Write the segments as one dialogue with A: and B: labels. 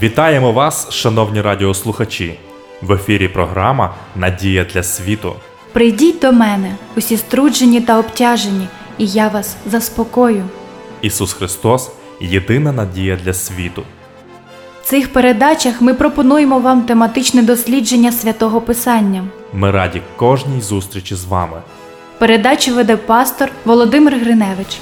A: Вітаємо вас, шановні радіослухачі! В ефірі програма «Надія для світу».
B: Прийдіть до мене, усі струджені та обтяжені, і я вас заспокою.
A: Ісус Христос – єдина надія для світу.
B: В цих передачах ми пропонуємо вам тематичне дослідження Святого Писання.
A: Ми раді кожній зустрічі з вами.
B: Передачу веде пастор Володимир Гриневич.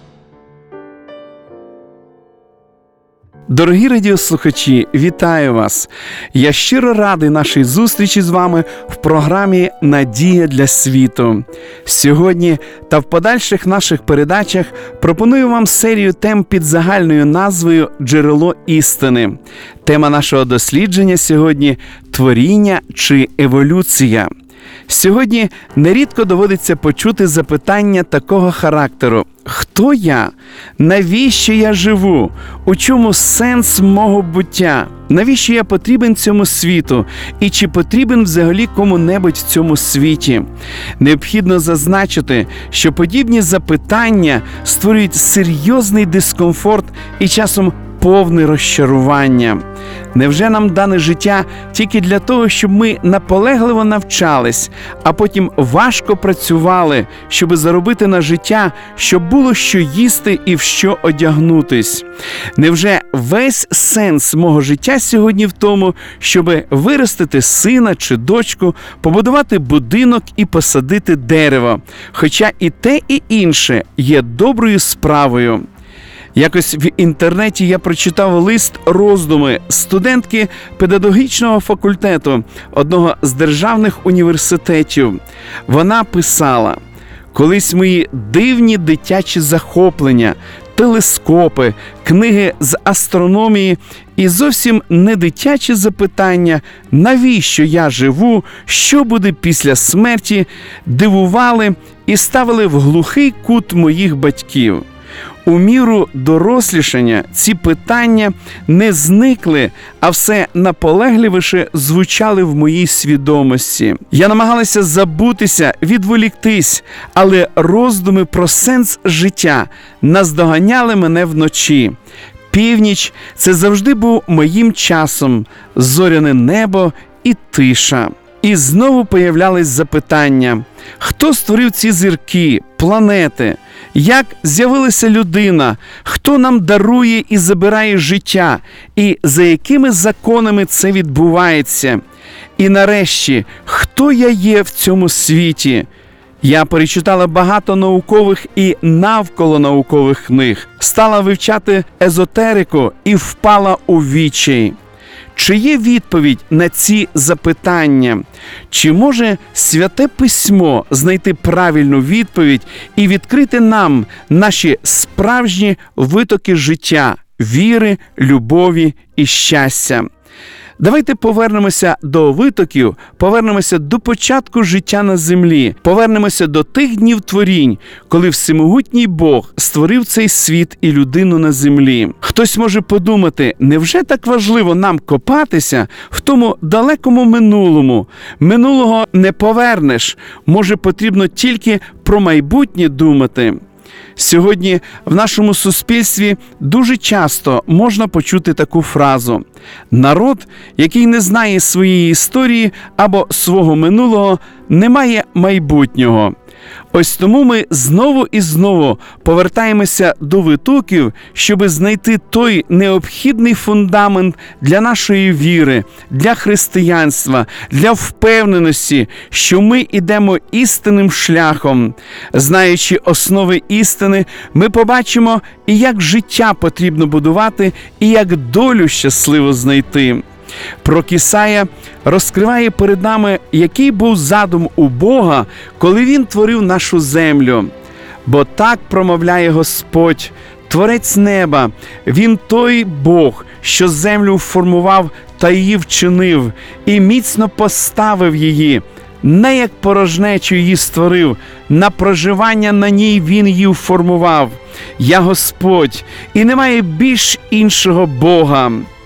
C: Дорогі радіослухачі, вітаю вас! Я щиро радий нашій зустрічі з вами в програмі «Надія для світу». Сьогодні та в подальших наших передачах пропоную вам серію тем під загальною назвою «Джерело істини». Тема нашого дослідження сьогодні – «Творіння чи еволюція». Сьогодні нерідко доводиться почути запитання такого характеру: «Хто я? Навіщо я живу? У чому сенс мого буття? Навіщо я потрібен цьому світу? І чи потрібен взагалі кому-небудь в цьому світі?» Необхідно зазначити, що подібні запитання створюють серйозний дискомфорт і часом повне розчарування. Невже нам дане життя тільки для того, щоб ми наполегливо навчались, а потім важко працювали, щоб заробити на життя, щоб було що їсти і в що одягнутись? Невже весь сенс мого життя сьогодні в тому, щоб виростити сина чи дочку, побудувати будинок і посадити дерево? Хоча і те, і інше є доброю справою. Якось в інтернеті я прочитав лист-роздуми студентки педагогічного факультету одного з державних університетів. Вона писала: «Колись мої дивні дитячі захоплення, телескопи, книги з астрономії і зовсім не дитячі запитання, навіщо я живу, що буде після смерті, дивували і ставили в глухий кут моїх батьків. У міру дорослішання ці питання не зникли, а все наполегливіше звучали в моїй свідомості. Я намагалася забутися, відволіктись, але роздуми про сенс життя наздоганяли мене вночі. Північ – це завжди був моїм часом, зоряне небо і тиша». І знову появлялись запитання: хто створив ці зірки, планети? Як з'явилася людина? Хто нам дарує і забирає життя? І за якими законами це відбувається? І нарешті, хто я є в цьому світі? Я перечитала багато наукових і навколонаукових книг, стала вивчати езотерику і впала у відчай. Чи є відповідь на ці запитання? Чи може Святе Письмо знайти правильну відповідь і відкрити нам наші справжні витоки життя, віри, любові і щастя? Давайте повернемося до витоків, повернемося до початку життя на землі, повернемося до тих днів творінь, коли всемогутній Бог створив цей світ і людину на землі. Хтось може подумати, невже так важливо нам копатися в тому далекому минулому? Минулого не повернеш, може потрібно тільки про майбутнє думати. Сьогодні в нашому суспільстві дуже часто можна почути таку фразу: «Народ, який не знає своєї історії або свого минулого, не має майбутнього». Ось тому ми знову і знову повертаємося до витоків, щоби знайти той необхідний фундамент для нашої віри, для християнства, для впевненості, що ми йдемо істинним шляхом. Знаючи основи істини, ми побачимо і як життя потрібно будувати, і як долю щасливо знайти. Пророк Ісая розкриває перед нами, який був задум у Бога, коли Він творив нашу землю. «Бо так промовляє Господь, Творець неба, Він той Бог, що землю формував та її вчинив, і міцно поставив її. Не як порожнечу її створив, на проживання на ній Він її формував. Я Господь, і немає більш іншого Бога».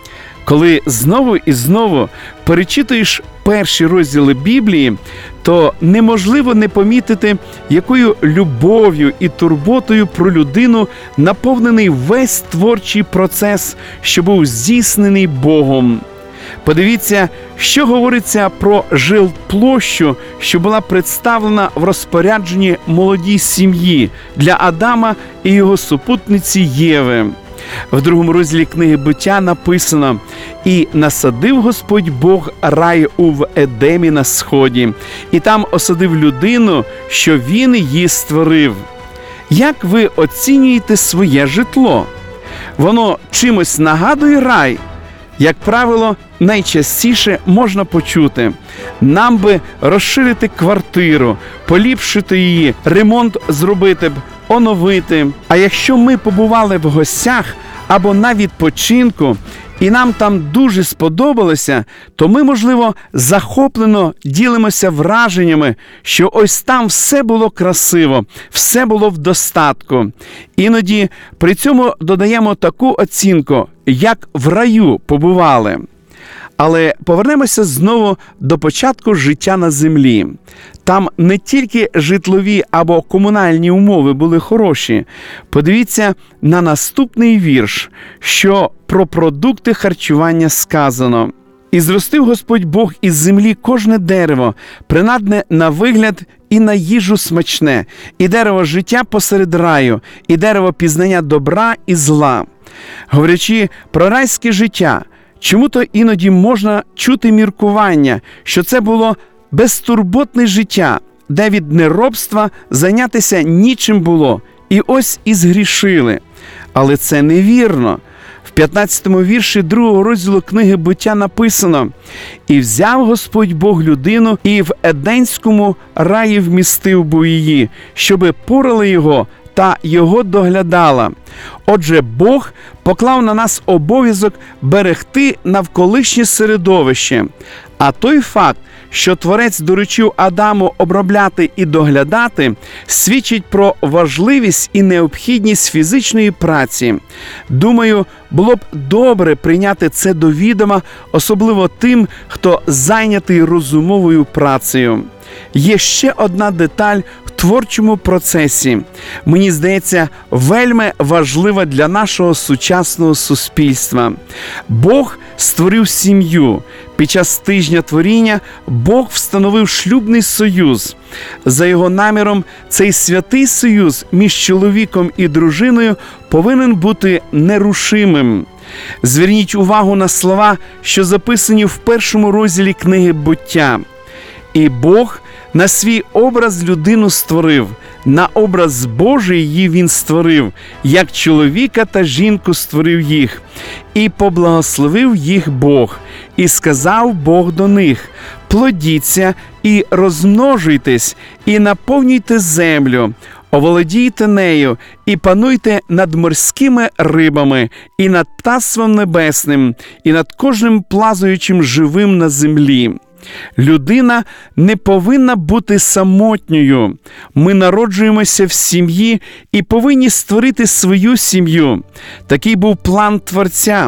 C: Коли знову і знову перечитуєш перші розділи Біблії, то неможливо не помітити, якою любов'ю і турботою про людину наповнений весь творчий процес, що був здійснений Богом. Подивіться, що говориться про жилплощу, що була представлена в розпорядженні молодій сім'ї для Адама і його супутниці Єви. В 2 розділі книги Буття написано: «І насадив Господь Бог рай в Едемі на сході, і там осадив людину, що Він її створив». Як ви оцінюєте своє житло? Воно чимось нагадує рай? Як правило, найчастіше можна почути: нам би розширити квартиру, поліпшити її, ремонт зробити б, оновити. А якщо ми побували в гостях або на відпочинку, і нам там дуже сподобалося, то ми, можливо, захоплено ділимося враженнями, що ось там все було красиво, все було в достатку. Іноді при цьому додаємо таку оцінку, як в раю побували. Але повернемося знову до початку життя на землі. Там не тільки житлові або комунальні умови були хороші. Подивіться на наступний вірш, що про продукти харчування сказано. «І зростив Господь Бог із землі кожне дерево, принадне на вигляд і на їжу смачне, і дерево життя посеред раю, і дерево пізнання добра і зла». Говорячи про райське життя, чому-то іноді можна чути міркування, що це було безтурботне життя, де від неробства зайнятися нічим було, і ось і згрішили. Але це невірно. В 15-му вірші 2 розділу книги Буття написано: «І взяв Господь Бог людину, і в Еденському раї вмістив був її, щоби порала його та його доглядала». Отже, Бог поклав на нас обов'язок берегти навколишнє середовище. А той факт, що Творець доручив Адаму обробляти і доглядати, свідчить про важливість і необхідність фізичної праці. Думаю, було б добре прийняти це до відома, особливо тим, хто зайнятий розумовою працею. Є ще одна деталь в творчому процесі. Мені здається, вельми важлива для нашого сучасного суспільства. Бог створив сім'ю. Під час тижня творіння Бог встановив шлюбний союз. За його наміром, цей святий союз між чоловіком і дружиною повинен бути нерушимим. Зверніть увагу на слова, що записані в 1 розділі книги Буття. «І Бог на свій образ людину створив, на образ Божий її Він створив, як чоловіка та жінку створив їх. І поблагословив їх Бог, і сказав Бог до них: плодіться і розмножуйтесь, і наповнюйте землю, оволодійте нею, і пануйте над морськими рибами, і над птаством небесним, і над кожним плазаючим живим на землі». Людина не повинна бути самотньою. Ми народжуємося в сім'ї і повинні створити свою сім'ю. Такий був план Творця.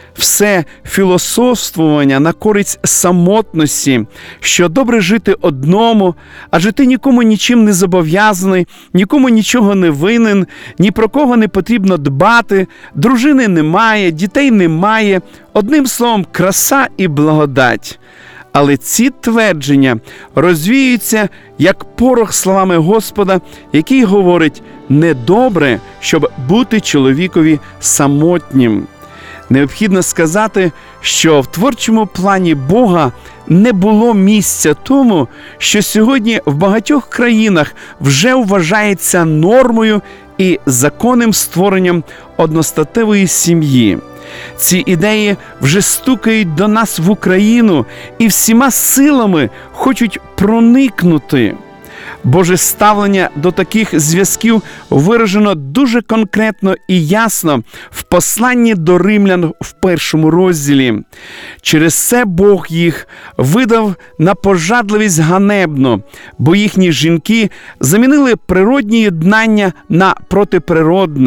C: Все філософствування на користь самотності, що добре жити одному, адже ти нікому нічим не зобов'язаний, нікому нічого не винен, ні про кого не потрібно дбати, дружини немає, дітей немає, одним словом, краса і благодать. Але ці твердження розвіюються, як порох словами Господа, який говорить: «Недобре, щоб бути чоловікові самотнім». Необхідно сказати, що в творчому плані Бога не було місця тому, що сьогодні в багатьох країнах вже вважається нормою і законним створенням одностатевої сім'ї. Ці ідеї вже стукають до нас в Україну і всіма силами хочуть проникнути. Боже ставлення до таких зв'язків виражено дуже конкретно і ясно в посланні до римлян в 1 розділі. Через це Бог їх видав на пожадливість ганебну, бо їхні жінки замінили природні єднання на протиприродне.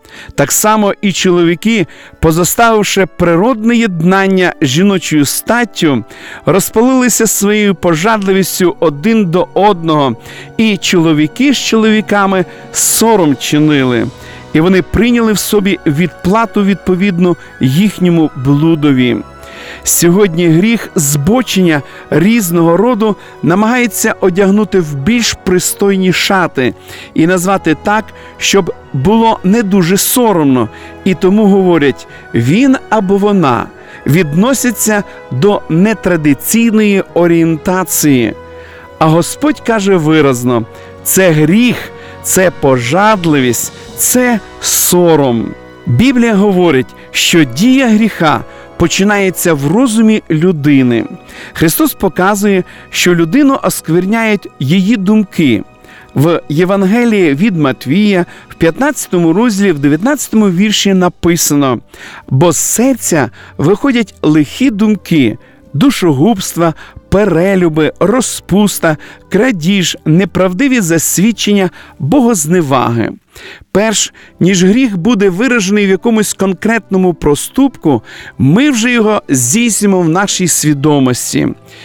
C: Так само і чоловіки, позоставивши природне єднання з жіночою статтю, розпалилися своєю пожадливістю один до одного, і чоловіки з чоловіками сором чинили, і вони прийняли в собі відплату відповідну їхньому блудові. Сьогодні гріх збочення різного роду намагається одягнути в більш пристойні шати і назвати так, щоб було не дуже соромно, і тому говорять «він або вона» відносяться до нетрадиційної орієнтації. А Господь каже виразно – це гріх, це пожадливість, це сором. Біблія говорить, що дія гріха починається в розумі людини. Христос показує, що людину оскверняють її думки. В Євангелії від Матвія, в 15 розділі, в 19 вірші написано: «Бо з серця виходять лихі думки, душогубства, перелюби, розпуста, крадіж, неправдиві засвідчення, богозневаги». Перш ніж гріх буде виражений в якомусь конкретному проступку, ми вже його здійснюємо в нашій свідомості.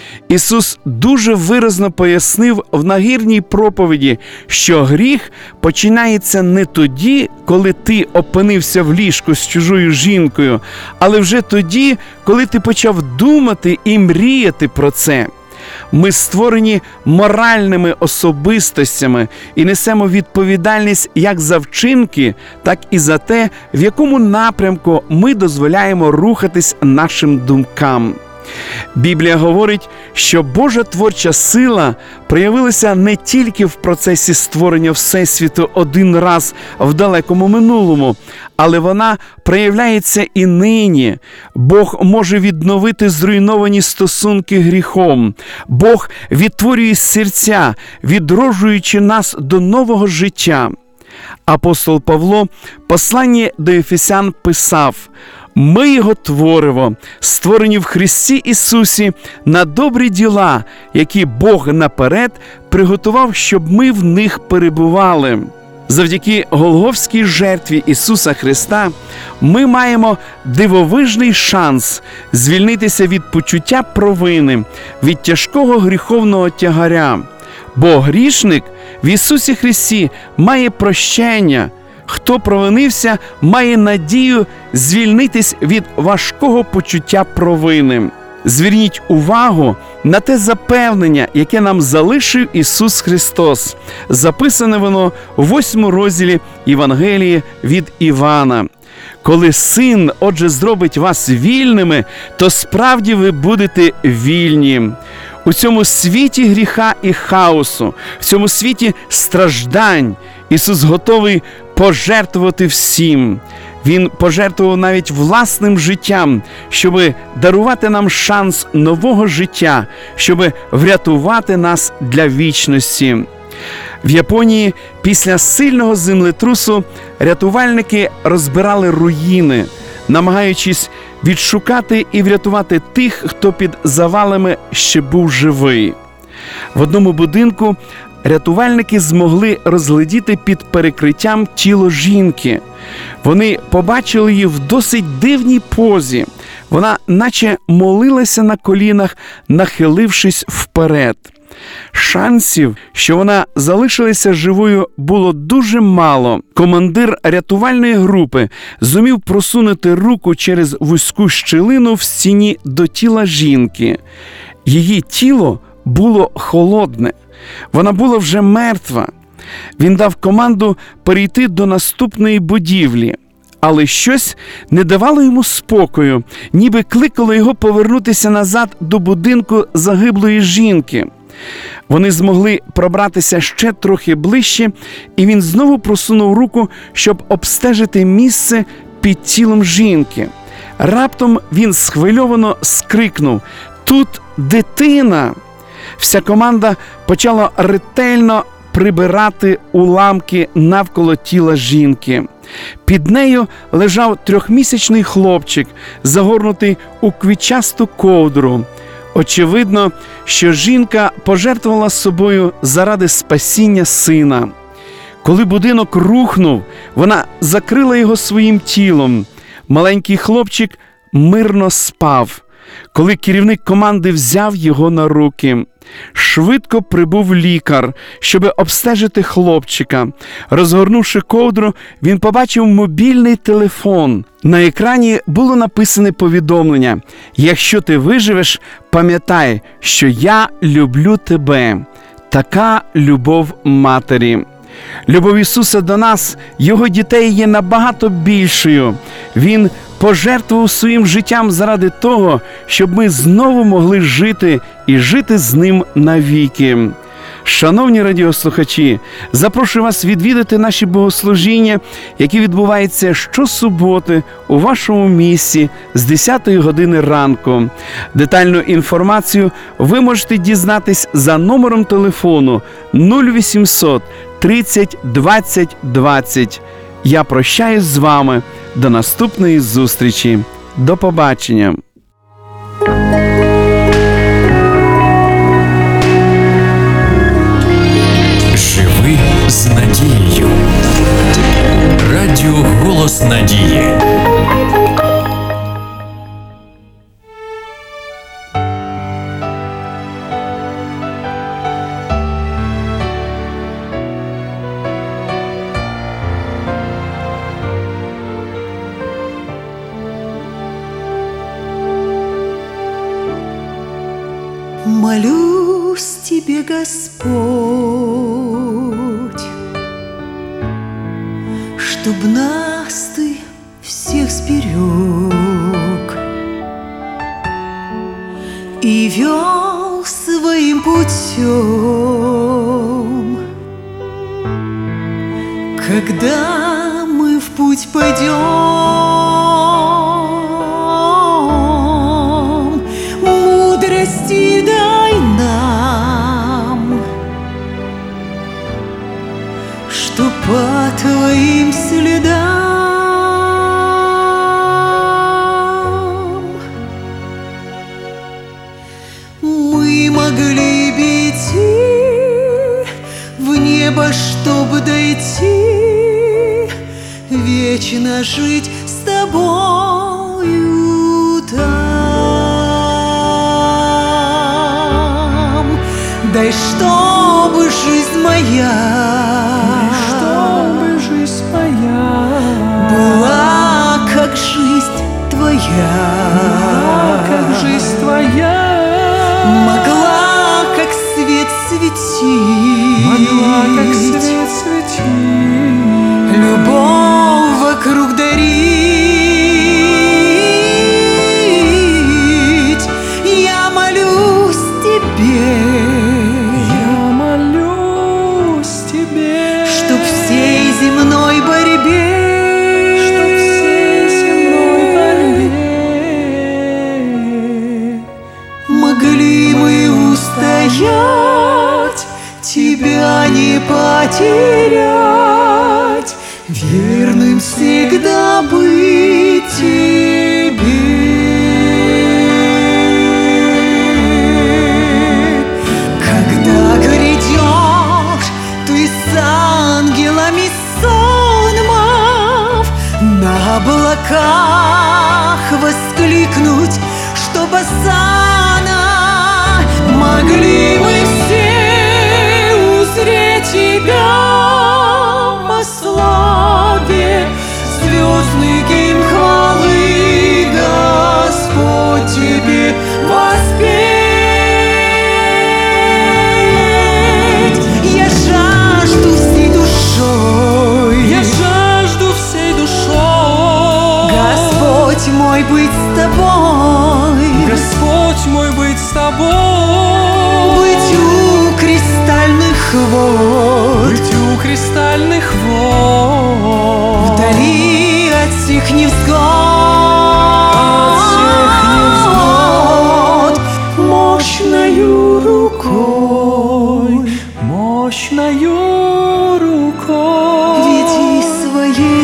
C: Ісус дуже виразно пояснив в нагірній проповіді, що гріх починається не тоді, коли ти опинився в ліжку з чужою жінкою, але вже тоді, коли ти почав думати і мріяти про це. Ми створені моральними особистостями і несемо відповідальність як за вчинки, так і за те, в якому напрямку ми дозволяємо рухатись нашим думкам. Біблія говорить, що Божа творча сила проявилася не тільки в процесі створення Всесвіту один раз в далекому минулому, але вона проявляється і нині. Бог може відновити зруйновані стосунки гріхом. Бог відтворює серця, відроджуючи нас до нового життя. Апостол Павло в посланні до Ефесян писав: «Ми Його творимо, створені в Христі Ісусі на добрі діла, які Бог наперед приготував, щоб ми в них перебували». Завдяки Голгофській жертві Ісуса Христа ми маємо дивовижний шанс звільнитися від почуття провини, від тяжкого гріховного тягаря. Бо грішник в Ісусі Христі має прощення. Хто провинився, має надію звільнитись від важкого почуття провини. Зверніть увагу на те запевнення, яке нам залишив Ісус Христос. Записане воно в 8 розділі Євангелії від Івана. «Коли Син, отже, зробить вас вільними, то справді ви будете вільні». У цьому світі гріха і хаосу, в цьому світі страждань Ісус готовий пожертвувати всім. Він пожертвував навіть власним життям, щоб дарувати нам шанс нового життя, щоб врятувати нас для вічності. В Японії після сильного землетрусу рятувальники розбирали руїни, намагаючись відшукати і врятувати тих, хто під завалами ще був живий. В одному будинку рятувальники змогли розгледіти під перекриттям тіло жінки. Вони побачили її в досить дивній позі. Вона наче молилася на колінах, нахилившись вперед. Шансів, що вона залишилася живою, було дуже мало. Командир рятувальної групи зумів просунути руку через вузьку щілину в стіні до тіла жінки. Її тіло було холодне. Вона була вже мертва. Він дав команду перейти до наступної будівлі. Але щось не давало йому спокою, ніби кликало його повернутися назад до будинку загиблої жінки. Вони змогли пробратися ще трохи ближче, і він знову просунув руку, щоб обстежити місце під тілом жінки. Раптом він схвильовано скрикнув: «Тут дитина!» Вся команда почала ретельно прибирати уламки навколо тіла жінки. Під нею лежав 3-місячний хлопчик, загорнутий у квітчасту ковдру. Очевидно, що жінка пожертвувала собою заради спасіння сина. Коли будинок рухнув, вона закрила його своїм тілом. Маленький хлопчик мирно спав, коли керівник команди взяв його на руки. Швидко прибув лікар, щоб обстежити хлопчика. Розгорнувши ковдру, він побачив мобільний телефон. На екрані було написане повідомлення: «Якщо ти виживеш, пам'ятай, що я люблю тебе». Така любов матері. Любов Ісуса до нас, Його дітей, є набагато більшою. Він пожертвував своїм життям заради того, щоб ми знову могли жити і жити з Ним навіки. Шановні радіослухачі, запрошую вас відвідати наші богослужіння, які відбуваються щосуботи у вашому місті з 10 години ранку. Детальну інформацію ви можете дізнатись за номером телефону 0800 30 20 20. Я прощаюсь з вами. До наступної зустрічі. До побачення.
D: Живи з надією. Радіо «Голос надії».
E: Молюсь Тебе, Господь, чтоб нас Ты всех сберег и вел своим путем, когда мы в путь пойдем. Мудрости дай нам, что по Твоим следам мы могли бы идти в небо, чтобы дойти, вечно жить с Тобою там. Дай, чтобы жизнь моя была как жизнь Твоя, могла как свет светить, любовь вокруг дарить. Я молюсь Тебе, чтоб всей земной борьбе могли мы устоять, Тебя не потерять, верным всегда быть Тебе. Когда грядешь Ты с ангелами сонмов, на облаках воскликнуть, чтоб осанна, могли мы все узреть Тебя во славе, звездный гимн хвалы, Господь, Тебе воспеть. Я жажду всей душой, Господь мой, быть с Тобой, быть у кристальных вод, вдали от всех невзгод, мощною рукой веди своей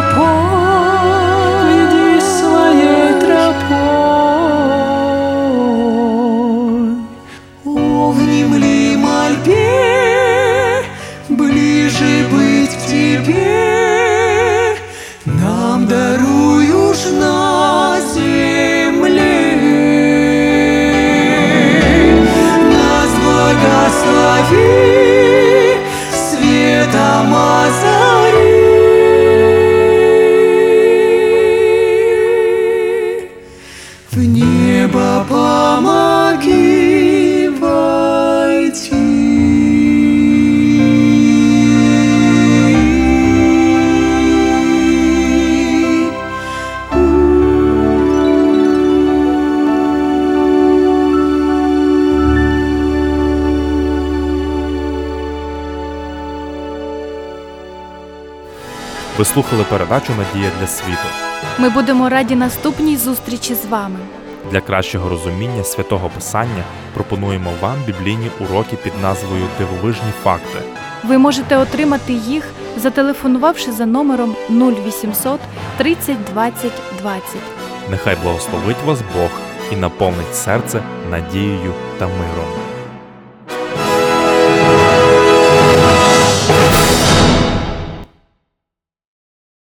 E: тропой. О, внемли мольбе, ближе быть даруешь на земле. Нас благослови, светом озари. В небо помоги войти.
A: Ви слухали передачу «Надія для світу».
B: Ми будемо раді наступній зустрічі з вами.
A: Для кращого розуміння Святого Писання пропонуємо вам біблійні уроки під назвою «Дивовижні факти».
B: Ви можете отримати їх, зателефонувавши за номером 0800 30 20 20.
A: Нехай благословить вас Бог і наповнить серце надією та миром.